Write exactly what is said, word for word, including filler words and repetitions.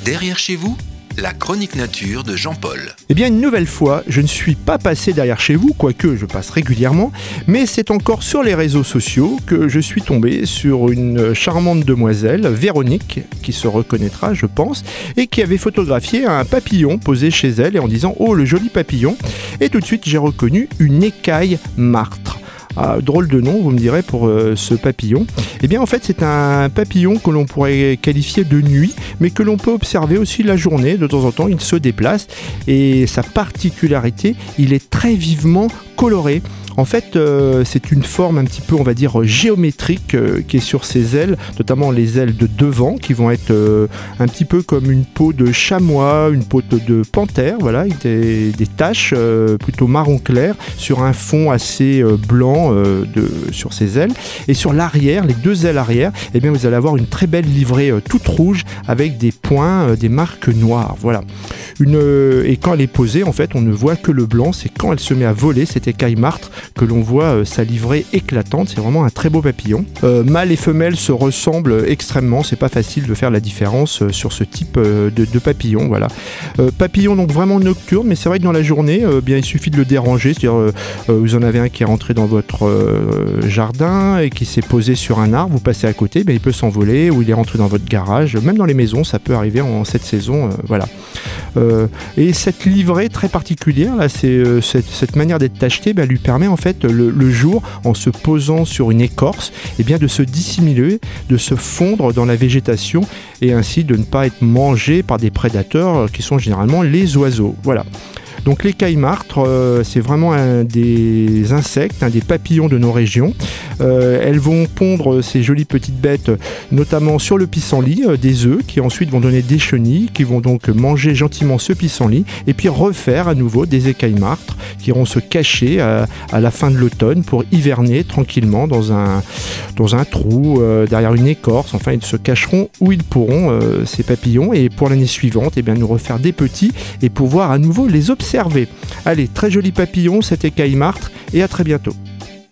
Derrière chez vous, la chronique nature de Jean-Paul. Eh bien, une nouvelle fois, je ne suis pas passé derrière chez vous, quoique je passe régulièrement, mais c'est encore sur les réseaux sociaux que je suis tombé sur une charmante demoiselle, Véronique, qui se reconnaîtra, je pense, et qui avait photographié un papillon posé chez elle et en disant « Oh, le joli papillon !» Et tout de suite, j'ai reconnu une écaille martre. Ah, drôle de nom, vous me direz, pour euh, ce papillon. Eh bien, en fait, c'est un papillon que l'on pourrait qualifier de nuit, mais que l'on peut observer aussi la journée. De temps en temps, il se déplace et sa particularité, il est très vivement coloré. En fait, euh, c'est une forme un petit peu, on va dire, géométrique euh, qui est sur ses ailes, notamment les ailes de devant, qui vont être euh, un petit peu comme une peau de chamois, une peau de, de panthère, voilà, des, des taches euh, plutôt marron clair sur un fond assez euh, blanc euh, de, sur ses ailes. Et sur l'arrière, les deux ailes arrière, eh bien, vous allez avoir une très belle livrée euh, toute rouge avec des points, euh, des marques noires. Voilà. Une, euh, et quand elle est posée, en fait, on ne voit que le blanc. C'est quand elle se met à voler, cette écaille martre, que l'on voit euh, sa livrée éclatante. C'est vraiment un très beau papillon. Euh, mâles et femelles se ressemblent extrêmement. C'est pas facile de faire la différence euh, sur ce type euh, de, de papillon. Voilà. Euh, papillon donc vraiment nocturne, mais c'est vrai que dans la journée, euh, bien il suffit de le déranger. C'est-à-dire, euh, euh, vous en avez un qui est rentré dans votre euh, jardin et qui s'est posé sur un arbre. Vous passez à côté, bien, il peut s'envoler, ou il est rentré dans votre garage. Même dans les maisons, ça peut arriver en cette saison. Euh, voilà. Euh, et cette livrée très particulière, là, c'est euh, cette, cette manière d'être tacheté, bah, lui permet en fait le, le jour, en se posant sur une écorce, eh bien, de se dissimuler, de se fondre dans la végétation et ainsi de ne pas être mangé par des prédateurs qui sont généralement les oiseaux. Voilà. Donc l'écaille martre, euh, c'est vraiment un des insectes, un des papillons de nos régions. Euh, elles vont pondre ces jolies petites bêtes, notamment sur le pissenlit, euh, des œufs qui ensuite vont donner des chenilles, qui vont donc manger gentiment ce pissenlit et puis refaire à nouveau des écailles martres qui iront se cacher à, à la fin de l'automne pour hiverner tranquillement dans un, dans un trou, euh, derrière une écorce. Enfin, ils se cacheront où ils pourront, euh, ces papillons, et pour l'année suivante, eh bien, nous refaire des petits et pouvoir à nouveau les observer. Allez, très joli papillon, cette écaille martre, et à très bientôt.